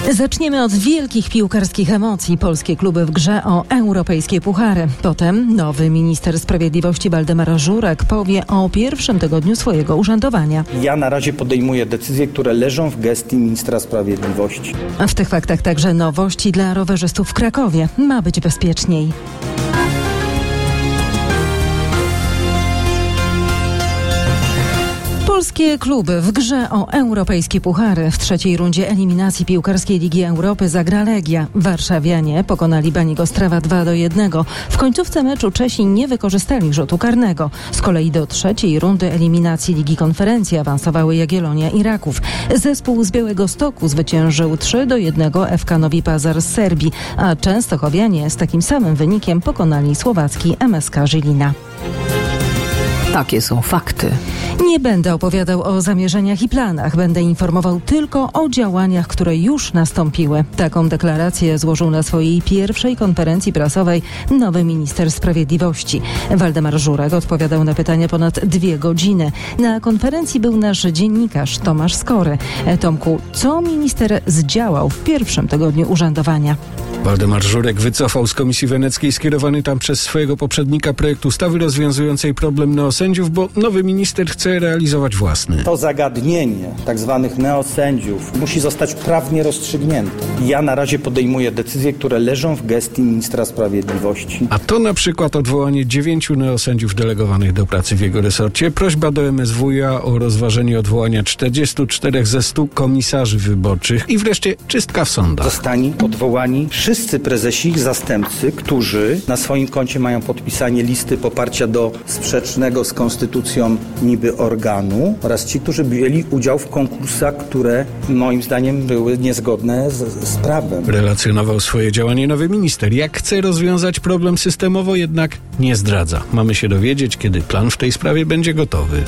Zaczniemy od wielkich piłkarskich emocji. Polskie kluby w grze o europejskie puchary. Potem nowy minister sprawiedliwości Waldemar Żurek powie o pierwszym tygodniu swojego urzędowania. Ja na razie podejmuję decyzje, które leżą w gestii ministra sprawiedliwości. A w tych faktach także nowości dla rowerzystów w Krakowie. Ma być bezpieczniej. Polskie kluby w grze o europejskie puchary. W trzeciej rundzie eliminacji piłkarskiej Ligi Europy zagra Legia. Warszawianie pokonali Baniego Ostrawa 2-1. W końcówce meczu Czesi nie wykorzystali rzutu karnego. Z kolei do trzeciej rundy eliminacji Ligi Konferencji awansowały Jagiellonia i Raków. Zespół z Białegostoku zwyciężył 3-1 FK Novi Pazar z Serbii, a częstochowianie z takim samym wynikiem pokonali słowacki MSK Żilina. Takie są fakty. Nie będę opowiadał o zamierzeniach i planach. Będę informował tylko o działaniach, które już nastąpiły. Taką deklarację złożył na swojej pierwszej konferencji prasowej nowy minister sprawiedliwości. Waldemar Żurek odpowiadał na pytania ponad 2 godziny. Na konferencji był nasz dziennikarz Tomasz Skory. Tomku, co minister zdziałał w pierwszym tygodniu urzędowania? Waldemar Żurek wycofał z Komisji Weneckiej skierowany tam przez swojego poprzednika projekt ustawy rozwiązującej problem neosędziów, bo nowy minister chce realizować własny. To zagadnienie tzw. neosędziów musi zostać prawnie rozstrzygnięte. Ja na razie podejmuję decyzje, które leżą w gestii ministra sprawiedliwości. A to na przykład odwołanie 9 neosędziów delegowanych do pracy w jego resorcie, prośba do MSWiA o rozważenie odwołania 44 ze 100 komisarzy wyborczych i wreszcie czystka w sądach. Zostali odwołani wszyscy prezesi i zastępcy, którzy na swoim koncie mają podpisanie listy poparcia do sprzecznego z konstytucją niby organu oraz ci, którzy wzięli udział w konkursach, które moim zdaniem były niezgodne z prawem. Relacjonował swoje działanie nowy minister. Jak chce rozwiązać problem systemowo, jednak nie zdradza. Mamy się dowiedzieć, kiedy plan w tej sprawie będzie gotowy.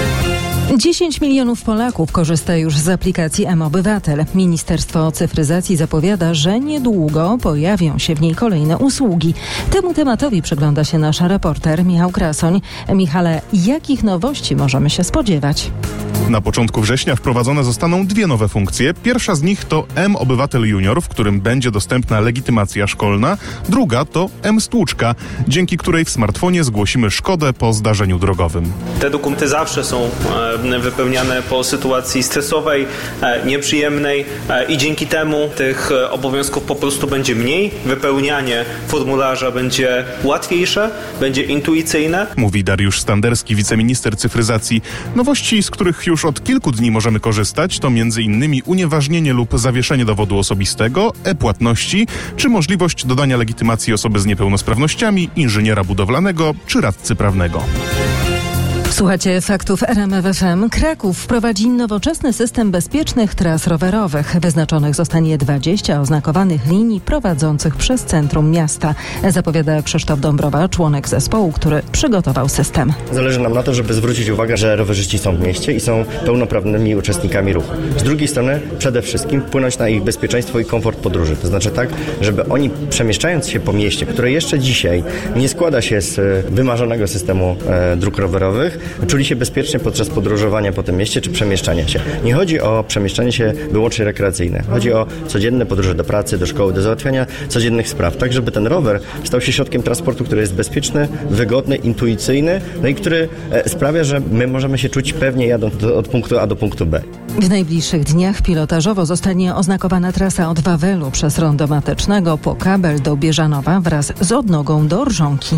10 milionów Polaków korzysta już z aplikacji mObywatel. Ministerstwo Cyfryzacji zapowiada, że niedługo pojawią się w niej kolejne usługi. Temu tematowi przygląda się nasz reporter Michał Krasoń. Michale, jakich nowości możemy się spodziewać? Na początku września wprowadzone zostaną 2 nowe funkcje. Pierwsza z nich to mObywatel Junior, w którym będzie dostępna legitymacja szkolna. Druga to mStłuczka, dzięki której w smartfonie zgłosimy szkodę po zdarzeniu drogowym. Te dokumenty zawsze są wypełniane po sytuacji stresowej, nieprzyjemnej i dzięki temu tych obowiązków po prostu będzie mniej. Wypełnianie formularza będzie łatwiejsze, będzie intuicyjne. Mówi Dariusz Standerski, wiceminister cyfryzacji. Nowości, z których już od kilku dni możemy korzystać, to m.in. unieważnienie lub zawieszenie dowodu osobistego, e-płatności, czy możliwość dodania legitymacji osoby z niepełnosprawnościami, inżyniera budowlanego czy radcy prawnego. Słuchacie faktów RMF FM. Kraków wprowadzi nowoczesny system bezpiecznych tras rowerowych. Wyznaczonych zostanie 20 oznakowanych linii prowadzących przez centrum miasta. Zapowiada Krzysztof Dąbrowa, członek zespołu, który przygotował system. Zależy nam na to, żeby zwrócić uwagę, że rowerzyści są w mieście i są pełnoprawnymi uczestnikami ruchu. Z drugiej strony przede wszystkim wpłynąć na ich bezpieczeństwo i komfort podróży. To znaczy tak, żeby oni przemieszczając się po mieście, które jeszcze dzisiaj nie składa się z wymarzonego systemu dróg rowerowych, czuli się bezpiecznie podczas podróżowania po tym mieście czy przemieszczania się. Nie chodzi o przemieszczanie się wyłącznie rekreacyjne. Chodzi o codzienne podróże do pracy, do szkoły, do załatwiania codziennych spraw. Tak, żeby ten rower stał się środkiem transportu, który jest bezpieczny, wygodny, intuicyjny, no i który sprawia, że my możemy się czuć pewnie jadąc od punktu A do punktu B. W najbliższych dniach pilotażowo zostanie oznakowana trasa od Wawelu przez Rondo Matecznego po Kabel do Bieżanowa wraz z odnogą do Orżonki.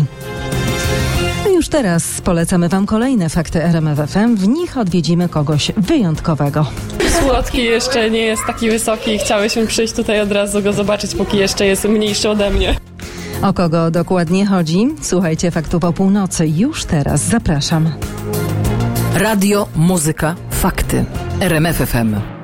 Już teraz polecamy Wam kolejne fakty RMF FM. W nich odwiedzimy kogoś wyjątkowego. Słodki jeszcze nie jest taki wysoki. Chciałyśmy przyjść tutaj od razu go zobaczyć, póki jeszcze jest mniejszy ode mnie. O kogo dokładnie chodzi? Słuchajcie faktów o północy. Już teraz zapraszam. Radio, muzyka, fakty. RMF FM.